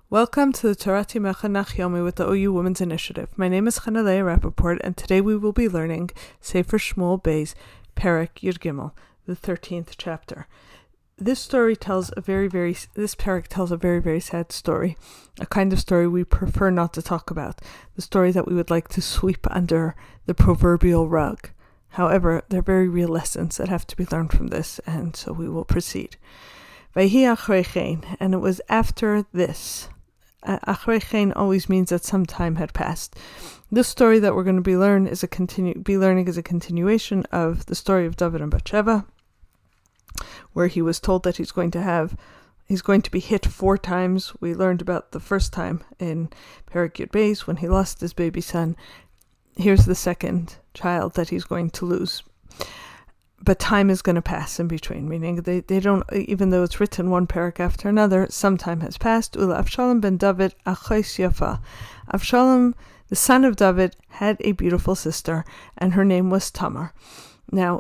Welcome to the Torati Mechanach Yomi with the OU Women's Initiative. My name is Chanalei Rappaport, and today we will be learning Sefer Shmuel Beis, Perek Yud Gimel, the 13th chapter. This perek tells a very, very sad story, a kind of story we prefer not to talk about, the story that we would like to sweep under the proverbial rug. However, there are very real lessons that have to be learned from this, and so we will proceed. Vayhi achrei chen, and it was after this. Achrei chen always means that some time had passed. This story that we're going to be learning is a continuation of the story of David and Bathsheba, where he was told that he's going to be hit 4 times. We learned about the first time in Perek Yud Beis when he lost his baby son. Here's the second child that he's going to lose. But time is going to pass in between, meaning they don't, even though it's written one perek after another, some time has passed. Ula Avshalom ben David achos yafa. Avshalom, the son of David, had a beautiful sister, and her name was Tamar. Now,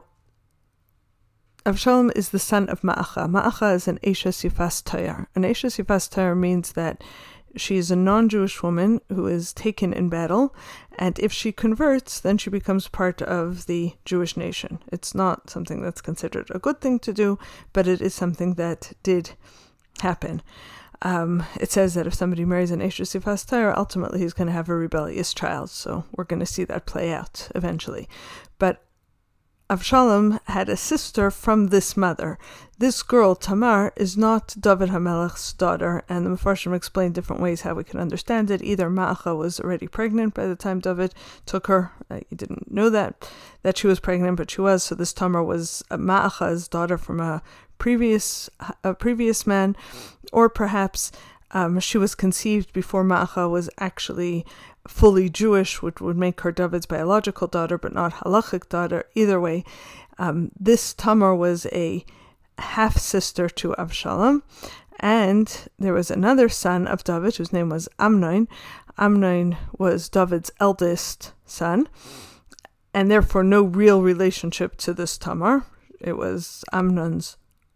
Avshalom is the son of Ma'acha. Ma'acha is an Eshes Yifas Tayar. An Eshes Yifas Tayar means that she is a non-Jewish woman who is taken in battle, and if she converts, then she becomes part of the Jewish nation. It's not something that's considered a good thing to do, but it is something that did happen. It says that if somebody marries an Eshes Yifas Tayar, ultimately he's going to have a rebellious child, so we're going to see that play out eventually. But Avshalom had a sister from this mother. This girl, Tamar, is not David HaMelech's daughter, and the Mefarshim explain different ways how we can understand it. Either Ma'acha was already pregnant by the time David took her. You didn't know that she was pregnant, but she was. So this Tamar was Ma'acha's daughter from a previous man, or perhaps she was conceived before Ma'acha was actually fully Jewish, which would make her David's biological daughter, but not halachic daughter. Either way, this Tamar was a half-sister to Avshalom, and there was another son of David whose name was Amnon. Amnon was David's eldest son, and therefore no real relationship to this Tamar. It was Amnon's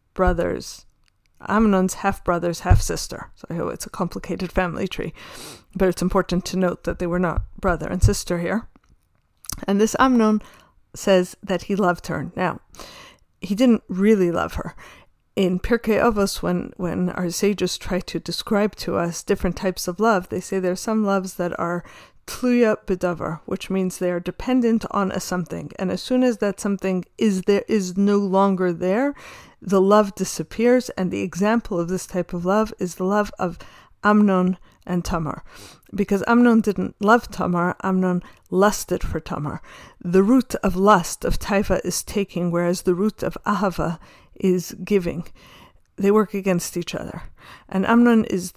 half-brother's half-sister. So it's a complicated family tree. But it's important to note that they were not brother and sister here. And this Amnon says that he loved her. Now, he didn't really love her. In Pirkei Avos, when our sages try to describe to us different types of love, they say there are some loves that are tluya b'davar, which means they are dependent on a something. And as soon as that something is no longer there, the love disappears. And the example of this type of love is the love of Amnon and Tamar. Because Amnon didn't love Tamar, Amnon lusted for Tamar. The root of lust, of taiva, is taking, whereas the root of ahava is giving. They work against each other. And Amnon is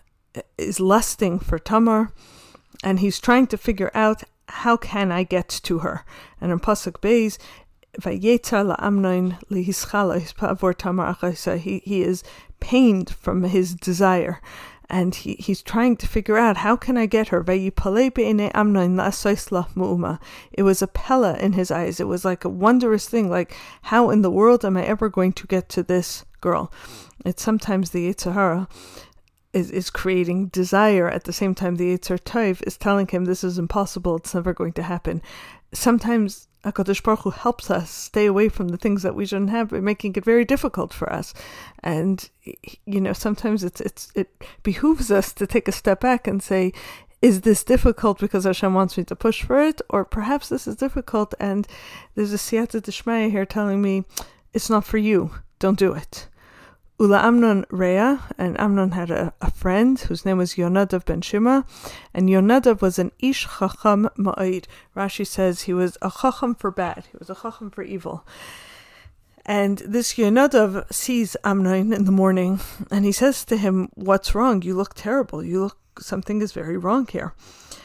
lusting for Tamar, and he's trying to figure out, how can I get to her? And in Pasuk Beis, Vayetzar la'Amnon lihischala hispa Tamar achaysa. He is pained from his desire, and he's trying to figure out, how can I get her? Vayipalei be'enei Amnon la'asais la mu'uma. It was a pella in his eyes. It was like a wondrous thing, like, how in the world am I ever going to get to this girl? It's sometimes the Yetzer Hara is creating desire, at the same time the Yetzer Tov is telling him this is impossible, it's never going to happen. Sometimes HaKadosh Baruch Hu helps us stay away from the things that we shouldn't have by making it very difficult for us. And, sometimes it behooves us to take a step back and say, is this difficult because Hashem wants me to push for it? Or perhaps this is difficult and there's a siyata d'shmaya here telling me, it's not for you, don't do it. Ula Amnon Rea, and Amnon had a friend whose name was Yonadav ben Shima, and Yonadav was an ish chacham ma'id. Rashi says he was a chacham for bad, he was a chacham for evil. And this Yonadav sees Amnon in the morning, and he says to him, what's wrong? You look terrible. Something is very wrong here.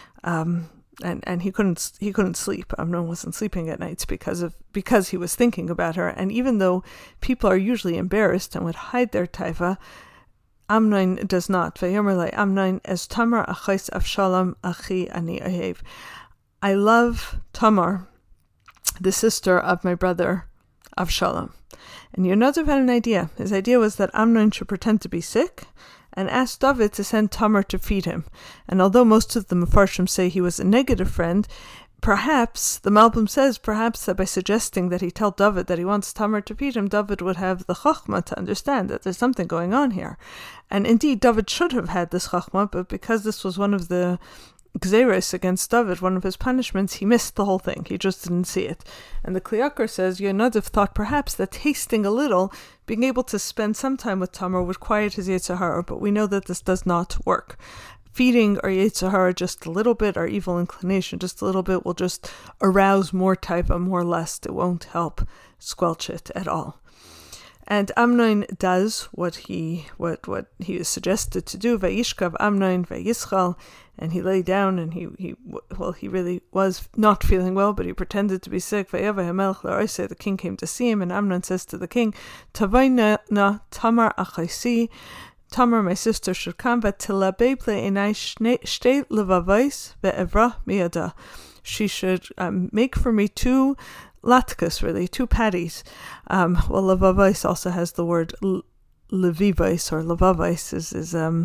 And he couldn't sleep. Amnon wasn't sleeping at nights because he was thinking about her. And even though people are usually embarrassed and would hide their taiva, Amnon does not. Vayomer le Amnon es Tamar achais Avshalom achi ani ahev. I love Tamar, the sister of my brother Avshalom. And Yonadav had an idea. His idea was that Amnon should pretend to be sick, and asked David to send Tamar to feed him. And although most of the Mefarshim say he was a negative friend, perhaps, the Malbim says, perhaps that by suggesting that he tell David that he wants Tamar to feed him, David would have the chachma to understand that there's something going on here. And indeed, David should have had this chachma, but because this was one of the Gzeres against David, one of his punishments, he missed the whole thing. He just didn't see it. And the Kli Yakar says Yonadav thought perhaps that tasting a little, being able to spend some time with Tamar would quiet his Yetzer Hara, but we know that this does not work. Feeding our Yetzer Hara just a little bit, our evil inclination just a little bit, will just arouse more taiva, more lust. It won't help squelch it at all. And Amnon does what he is suggested to do. Vayishkav Amnon vayischal, and he lay down, and he really was not feeling well, but he pretended to be sick. Vayava Hamelch l'Oiseh, the king came to see him, and Amnon says to the king, Tavayna na Tamar achaisi, Tamar, my sister, should come, v'tilabei plei'enai shtei levavais ve'evra miyada. She should make for me two latkes, really, two patties. Levavais also has the word levivais, or levavais is a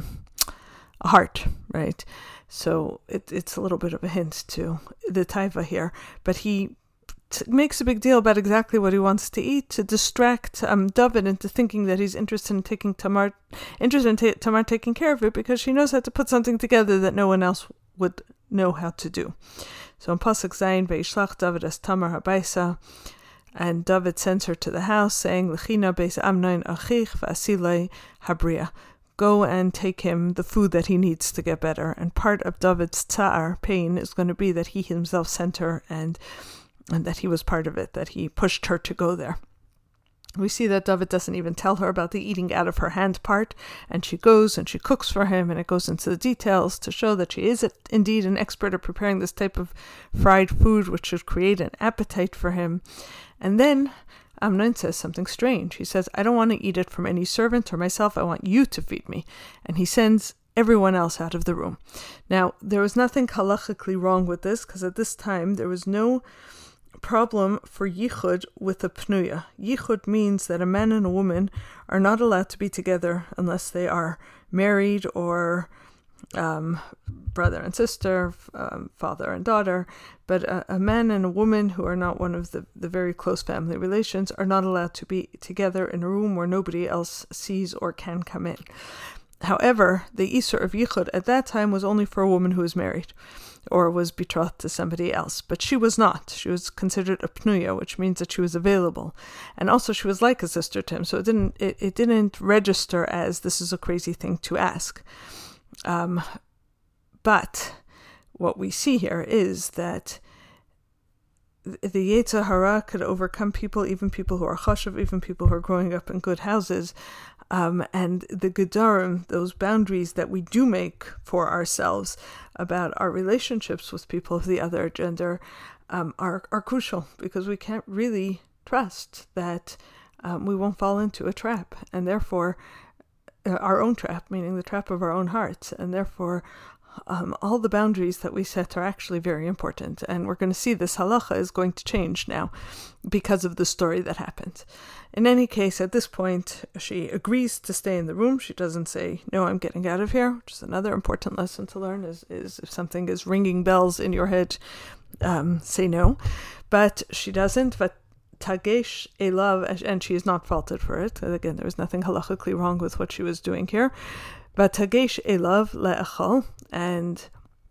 heart, right? So it's a little bit of a hint to the taiva here. But he makes a big deal about exactly what he wants to eat to distract David into thinking that he's interested in Tamar taking care of it, because she knows how to put something together that no one else would know how to do. So in Pasuk Zayin, Ve'ishlach David as Tamar habaisa, and David sends her to the house, saying, L'china beis Amnon achich v'asilei habria. Go and take him the food that he needs to get better. And part of David's tsa'ar, pain, is going to be that he himself sent her and that he was part of it, that he pushed her to go there. We see that David doesn't even tell her about the eating out of her hand part, and she goes and she cooks for him, and it goes into the details to show that she is indeed an expert at preparing this type of fried food, which should create an appetite for him. And then Amnon says something strange. He says, I don't want to eat it from any servant or myself, I want you to feed me. And he sends everyone else out of the room. Now, there was nothing halachically wrong with this, because at this time there was no problem for yichud with a pnuya. Yichud means that a man and a woman are not allowed to be together unless they are married or brother and sister, father and daughter. But a man and a woman who are not one of the very close family relations are not allowed to be together in a room where nobody else sees or can come in. However, the Isur of Yichud at that time was only for a woman who was married or was betrothed to somebody else. But she was not. She was considered a pnuya, which means that she was available. And also she was like a sister to him, so it didn't register as this is a crazy thing to ask. But what we see here is that the Yetzer Hara could overcome people, even people who are chashuv, even people who are growing up in good houses. And the gedarim, those boundaries that we do make for ourselves about our relationships with people of the other gender are crucial, because we can't really trust that we won't fall into a trap, and therefore our own trap, meaning the trap of our own hearts, and therefore all the boundaries that we set are actually very important. And we're going to see this halacha is going to change now because of the story that happened. In any case, at this point, she agrees to stay in the room. She doesn't say, no, I'm getting out of here, which is another important lesson to learn, is if something is ringing bells in your head, say no. But she doesn't. But tagesh elav, and she is not faulted for it. Again, there was nothing halachically wrong with what she was doing here. But tagesh elav le'achal, and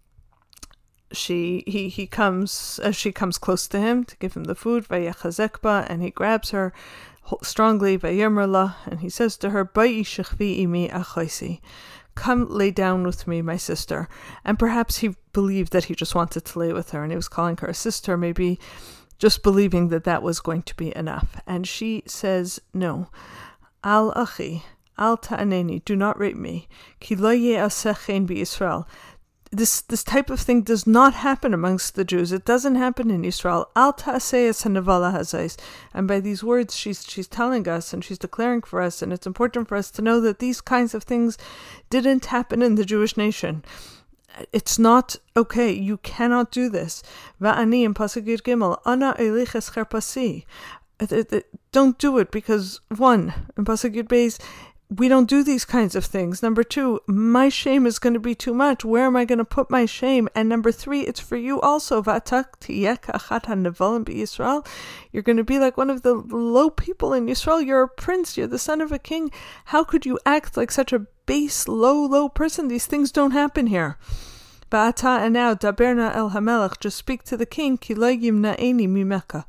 she comes close to him to give him the food, vayachazek, and he grabs her strongly, vayirmerla, and he says to her, Ba'i shechvi imi achaisi, come lay down with me, my sister. And perhaps he believed that he just wanted to lay with her, and he was calling her a sister, maybe just believing that that was going to be enough. And she says, no, al achi, al ta'aneni, do not rape me, ki lo ye'asechen bi-Yisrael. This type of thing does not happen amongst the Jews. It doesn't happen in Israel. Al ta'aseyas hanavala hazais. And by these words, she's telling us and she's declaring for us, and it's important for us to know that these kinds of things didn't happen in the Jewish nation. It's not okay. You cannot do this. Va'ani in Pasuk Yud Gimel, ana eliches cherpasi. Don't do it, because one, in Pasuk Yud Beis, we don't do these kinds of things. Number 2, my shame is going to be too much. Where am I going to put my shame? And number 3, it's for you also. You're going to be like one of the low people in Yisrael. You're a prince. You're the son of a king. How could you act like such a base, low person? These things don't happen here. Ba'ata, and now, daberna el hamelech, just speak to the king, ki lo yimna'eni mimeka.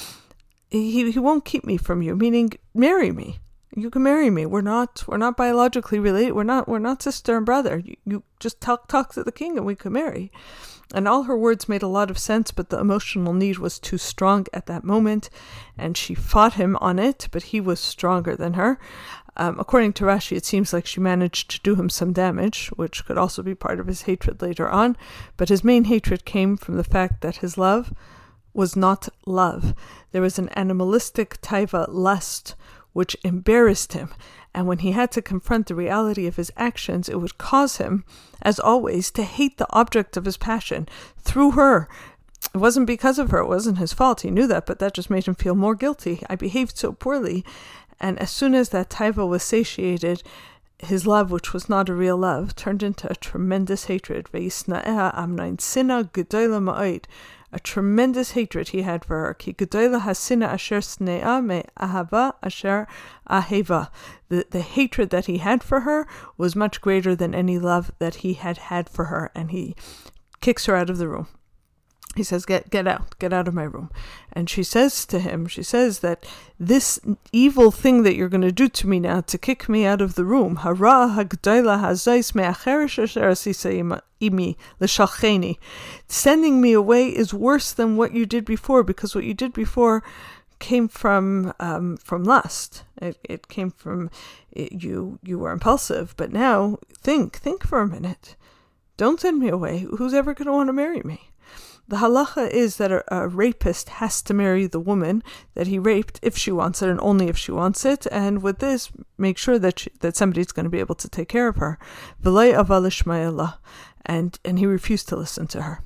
He won't keep me from you, meaning marry me. You can marry me. We're not biologically related. We're not sister and brother. You just talk to the king and we can marry. And all her words made a lot of sense, but the emotional need was too strong at that moment, and she fought him on it, but he was stronger than her. According to Rashi, it seems like she managed to do him some damage, which could also be part of his hatred later on, but his main hatred came from the fact that his love was not love. There was an animalistic taiva, lust, which embarrassed him, and when he had to confront the reality of his actions, it would cause him, as always, to hate the object of his passion through her. It wasn't because of her, it wasn't his fault, he knew that, but that just made him feel more guilty. I behaved so poorly, and as soon as that taiva was satiated, his love, which was not a real love, turned into a tremendous hatred. Ve'yisna'eha amnain sina gedola ma'od. A tremendous hatred he had for her. Ki gedola hasina asher sne'a me ahava asher aheva. The hatred that he had for her was much greater than any love that he had for her, and he kicks her out of the room. He says, get out of my room. And she says to him, that this evil thing that you're going to do to me now, to kick me out of the room, hara hagdoila hazais me'acherish asher asisa imi l'shalcheni. Sending me away is worse than what you did before, because what you did before came from lust. It came from you were impulsive, but now think for a minute. Don't send me away. Who's ever going to want to marry me? The halacha is that a rapist has to marry the woman that he raped if she wants it, and only if she wants it, and with this, make sure that somebody's going to be able to take care of her. V'lei ava l'shma'ela, and he refused to listen to her.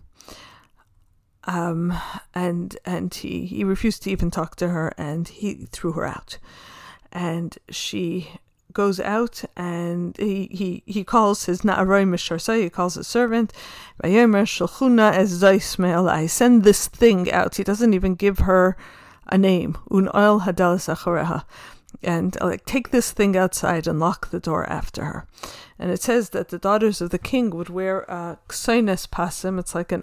And he refused to even talk to her, and he threw her out. And she goes out, and he calls his na'aroi misharsai, he calls his servant, Vayomer shalchuna ez zais me'alai, send this thing out. He doesn't even give her a name, un oil hadalas achareha, and take this thing outside and lock the door after her. And it says that the daughters of the king would wear a ksoines pasim, it's like an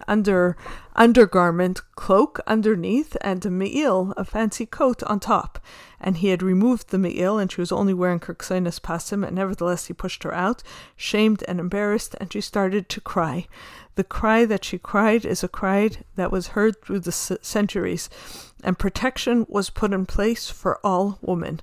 undergarment cloak underneath, and a me'il, a fancy coat on top. And he had removed the me'il, and she was only wearing her ksoines pasim, and nevertheless he pushed her out, shamed and embarrassed, and she started to cry. The cry that she cried is a cry that was heard through the centuries, and protection was put in place for all women.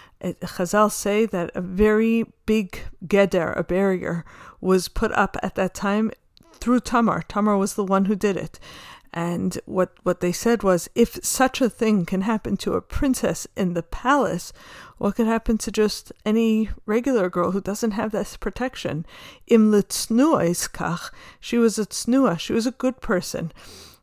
Chazal say that a very big geder, a barrier, was put up at that time through Tamar. Tamar was the one who did it. And what they said was, if such a thing can happen to a princess in the palace, what could happen to just any regular girl who doesn't have this protection? Im l'tznua iskach, she was a tznua, she was a good person.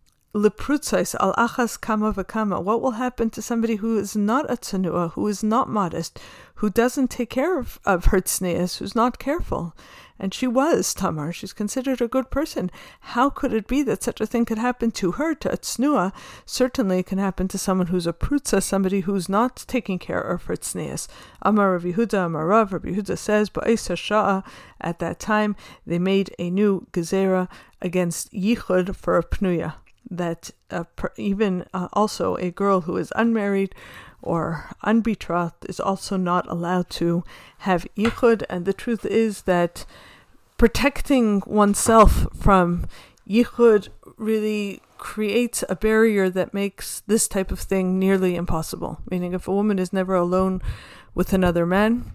Leprutzais al achas kama v'kama. What will happen to somebody who is not a tznua, who is not modest, who doesn't take care of her tznias, who's not careful? And she was Tamar. She's considered a good person. How could it be that such a thing could happen to her, to a tznua? Certainly it can happen to someone who's a prutza, somebody who's not taking care of her tznias. Amar Rav Yehuda, Amar Rav Yehuda says, Ba'is HaSha'a, at that time, they made a new gezerah against yichud for a pnuya, that even also a girl who is unmarried or unbetrothed is also not allowed to have yichud. And the truth is that protecting oneself from yichud really creates a barrier that makes this type of thing nearly impossible. Meaning, if a woman is never alone with another man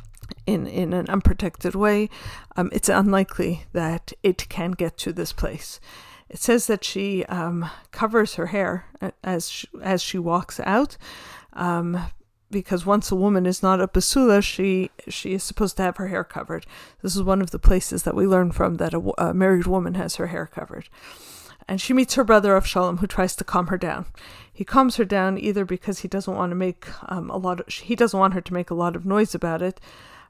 in an unprotected way, it's unlikely that it can get to this place. It says that she covers her hair as she walks out, because once a woman is not a basula, she is supposed to have her hair covered. This is one of the places that we learn from, that a married woman has her hair covered. And she meets her brother Avshalom, who tries to calm her down. He calms her down either because he doesn't want to make he doesn't want her to make a lot of noise about it,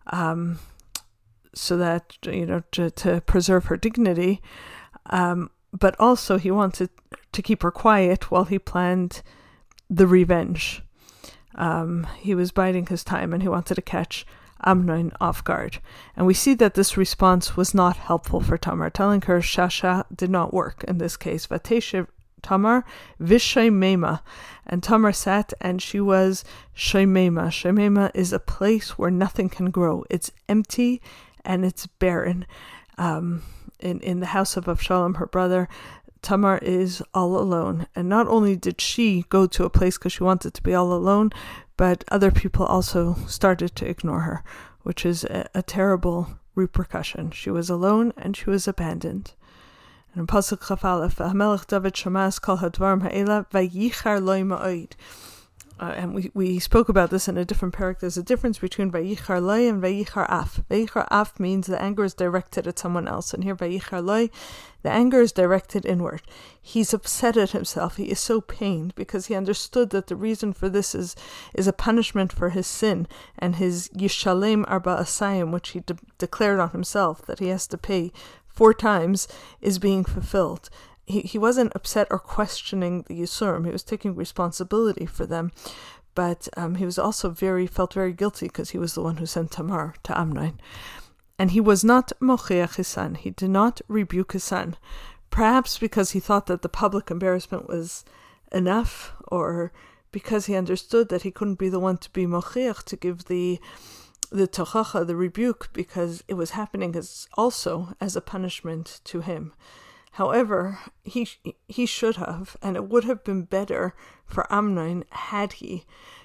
so that, to preserve her dignity. But also he wanted to keep her quiet while he planned the revenge. He was biding his time, and he wanted to catch Amnon off guard. And we see that this response was not helpful for Tamar. Telling her Shasha did not work in this case. Vateshev Tamar v'sheimema. And Tamar sat, and she was sheimema. Sheimema is a place where nothing can grow. It's empty and it's barren. In the house of Avshalom, her brother, Tamar is all alone. And not only did she go to a place because she wanted to be all alone, but other people also started to ignore her, which is a terrible repercussion. She was alone and she was abandoned. And in Pasuk Chaf Aleph, Hamelech David Shamas kol hadvarim ha'ela vayichar loy ma'od. And we spoke about this in a different parak. There's a difference between Vayichar Loi and Vayichar Af. Vayichar Af means the anger is directed at someone else. And here Vayichar Loi, the anger is directed inward. He's upset at himself. He is so pained because he understood that the reason for this is a punishment for his sin and his Yishalem Arba Asayim, which he declared on himself, that he has to pay 4 times, is being fulfilled. He wasn't upset or questioning the Yisurim. He was taking responsibility for them. But he was also felt very guilty because he was the one who sent Tamar to Amnon. And he was not mochiach his son. He did not rebuke his son. Perhaps because he thought that the public embarrassment was enough, or because he understood that he couldn't be the one to be mochiach, to give the tochacha, the rebuke, because it was happening as a punishment to him. However, he should have, and it would have been better for Amnon had he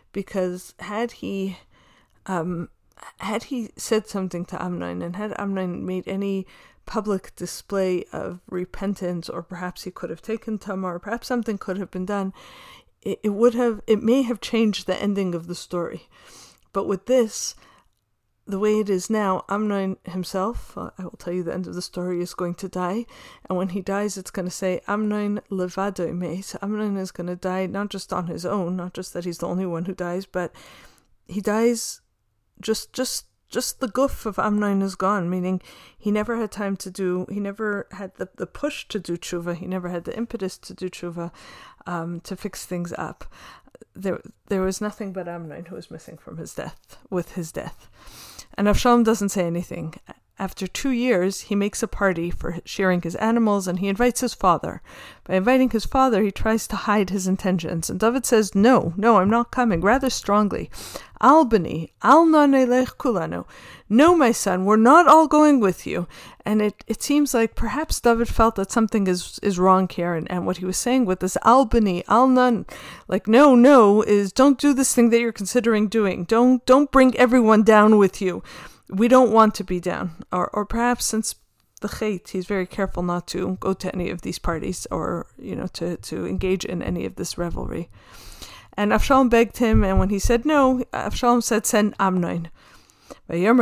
said something to Amnon, and had Amnon made any public display of repentance, or perhaps he could have taken Tamar, perhaps something could have been done, it may have changed the ending of the story. But with this, the way it is now, Amnon himself, I will tell you the end of the story, is going to die. And when he dies, it's going to say, Amnon levado me. So Amnon is going to die not just on his own, not just that he's the only one who dies, but he dies just the guf of Amnon is gone, meaning he never had time he never had the push to do tshuva, he never had the impetus to do tshuva, to fix things up. There was nothing but Amnon who was missing from with his death. And Avshalom doesn't say anything. After 2 years, he makes a party for shearing his animals, and he invites his father. By inviting his father, he tries to hide his intentions. And David says, no, I'm not coming, rather strongly. Al bani, al na nelech kulanu. No, my son, we're not all going with you. And it seems like perhaps David felt that something is wrong here. And what he was saying with this al bani, al na, like no, is don't do this thing that you're considering doing. Don't bring everyone down with you. We don't want to be down. Or perhaps since the chait, he's very careful not to go to any of these parties, or to engage in any of this revelry. And Avshalom begged him, and when he said no, Avshalom said, send Amnon. What, you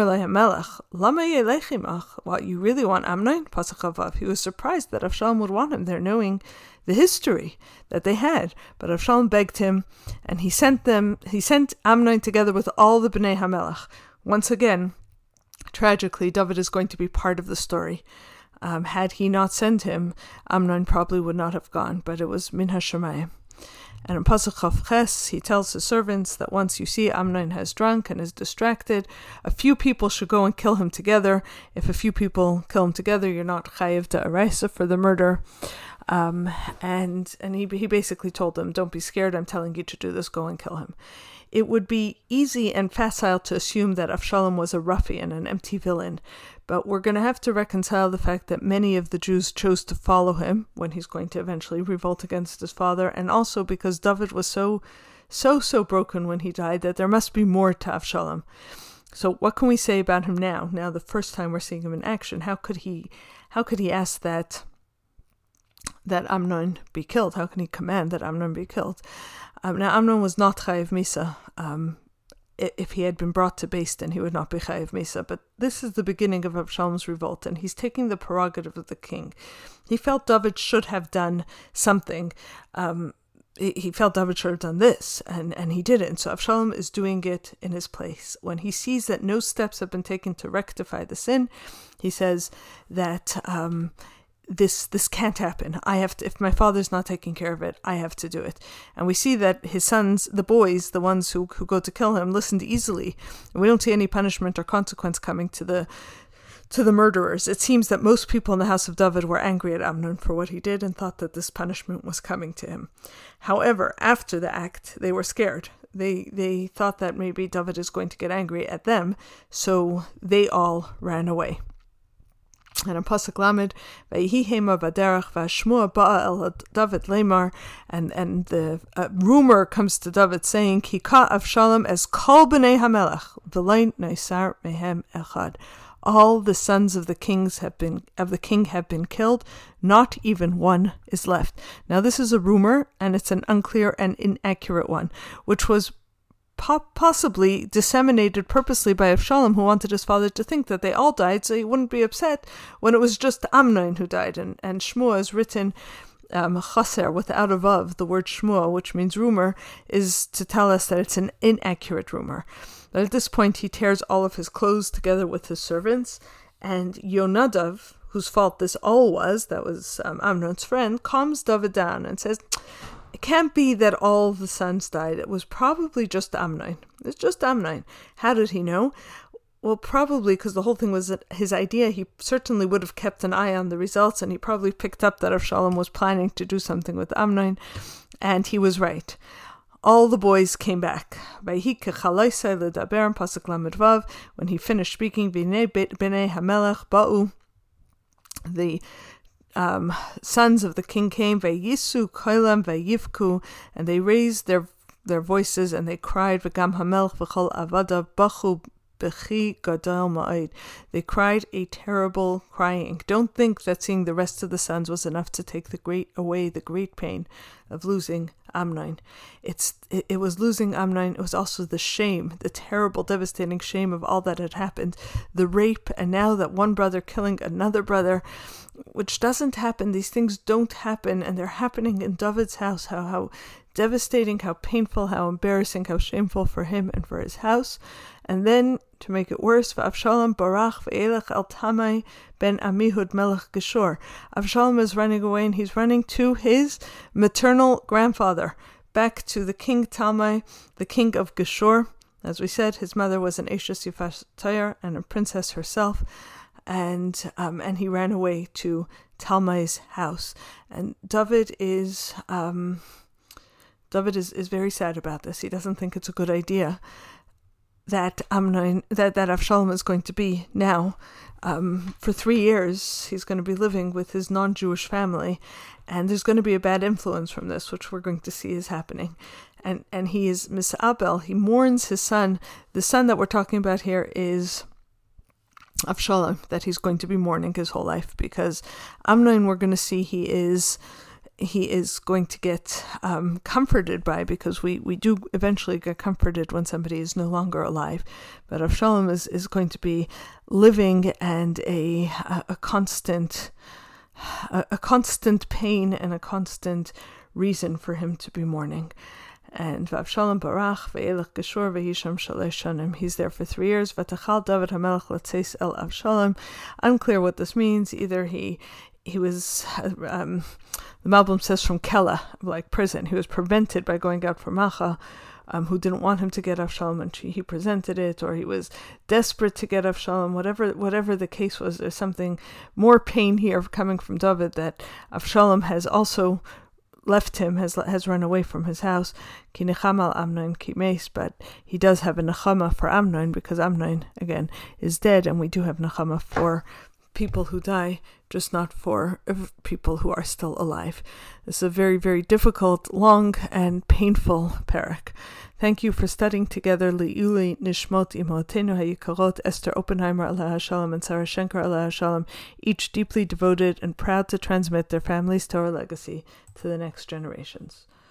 really want Amnon? Pasuk Chavav. He was surprised that Avshalom would want him there, knowing the history that they had. But Avshalom begged him, and he sent Amnon together with all the Bnei HaMelech. Once again, tragically, David is going to be part of the story. Had he not sent him, Amnon probably would not have gone, but it was min hashamayim. And in Pasuk Chav Ches, he tells his servants that once you see Amnon has drunk and is distracted, a few people should go and kill him together. If a few people kill him together, you're not chayiv to araisa for the murder. And he basically told them, don't be scared, I'm telling you to do this, go and kill him. It would be easy and facile to assume that Avshalom was a ruffian, an empty villain, but we're going to have to reconcile the fact that many of the Jews chose to follow him when he's going to eventually revolt against his father, and also because David was so broken when he died that there must be more to Avshalom. So what can we say about him now? Now, the first time we're seeing him in action, how could he ask that Amnon be killed? How can he command that Amnon be killed? Now, Amnon was not chayiv misa. If he had been brought to Beis Din, he would not be chayiv misa. But this is the beginning of Avshalom's revolt, and he's taking the prerogative of the king. He felt David should have done something. he felt David should have done this, and he didn't. So Avshalom is doing it in his place. When he sees that no steps have been taken to rectify the sin, he says that this can't happen. I have to. If my father's not taking care of it, I have to do it. And we see that his sons, the boys, the ones who go to kill him, listened easily. And we don't see any punishment or consequence coming to the murderers. It seems that most people in the house of David were angry at Amnon for what he did and thought that this punishment was coming to him. However, after the act, they were scared. They thought that maybe David is going to get angry at them, so they all ran away. And in Pasuk Lamed, Vayihi hema baderach v'ashmua ba'a el David lemar, and the rumor comes to David saying, Kika Avshalom as kol b'nei hamelech v'lein naisar mehem echad. All the sons of the king have been killed, not even one is left. Now this is a rumor, and it's an unclear and inaccurate one, which was possibly disseminated purposely by Avshalom, who wanted his father to think that they all died, so he wouldn't be upset when it was just Amnon who died. And Shmuah is written chaser, without a vav. The word Shmuah, which means rumor, is to tell us that it's an inaccurate rumor. But at this point, he tears all of his clothes together with his servants, and Yonadav, whose fault this all was, that was Amnon's friend, calms David down and says, it can't be that all the sons died. It was probably just Amnon. It's just Amnon. How did he know? Well, probably because the whole thing was his idea. He certainly would have kept an eye on the results, and he probably picked up that Avshalom was planning to do something with Amnon, and he was right. All the boys came back. When he finished speaking, Bnei Hamelech Ba'u, the sons of the king came, Vayisu Koilam Vayivku, and they raised their voices and they cried, V'gam Hamelech V'chol Avada Bachu Bechi Gadol Ma'id. They cried a terrible crying. Don't think that seeing the rest of the sons was enough to take the great pain of losing Amnon. It was losing Amnon. It was also the shame, the terrible, devastating shame of all that had happened, the rape, and now that one brother killing another brother, which doesn't happen. These things don't happen, and they're happening in David's house. How devastating, how painful, how embarrassing, how shameful for him and for his house. And then, to make it worse, Avshalom barach ve'elech el Tamai ben Amihud melech Geshur. Avshalom is running away, and he's running to his maternal grandfather, back to the king Talmai, the king of Geshur. As we said, his mother was an Eshes Yifas Tayar and a princess herself, and he ran away to Talmai's house. And David is very sad about this. He doesn't think it's a good idea that Avshalom is going to be now. For 3 years, he's going to be living with his non-Jewish family, and there's going to be a bad influence from this, which we're going to see is happening. And he is misabel. He mourns his son. The son that we're talking about here is Avshalom, that he's going to be mourning his whole life, because Amnon, we're going to see he is going to get comforted by, because we do eventually get comforted when somebody is no longer alive. But Avshalom is going to be living and a constant pain and a constant reason for him to be mourning. And Avshalom barach ve'elech Geshur ve'hisham shalosh shanim. He's there for 3 years. Vatachal David HaMelech latzeis el Avshalom. Unclear what this means. Either he was, the Malbim says, from Kela, like prison. He was prevented by going out for Macha, who didn't want him to get Avshalom, and he presented it, or he was desperate to get Avshalom. Whatever the case was, there's something more pain here coming from David, that Avshalom has also left him, has run away from his house. Ki nechama al Amnon ki meis, but he does have a nechama for Amnon, because Amnon, again, is dead, and we do have nechama for people who die, just not for people who are still alive. This is a very, very difficult, long, and painful parak. Thank you for studying together Li'uli Nishmot Imotenu Hayikarot, Esther Oppenheimer Alaiha Shalom and Sarah Schenker Alaiha Shalom, each deeply devoted and proud to transmit their family's Torah legacy to the next generations.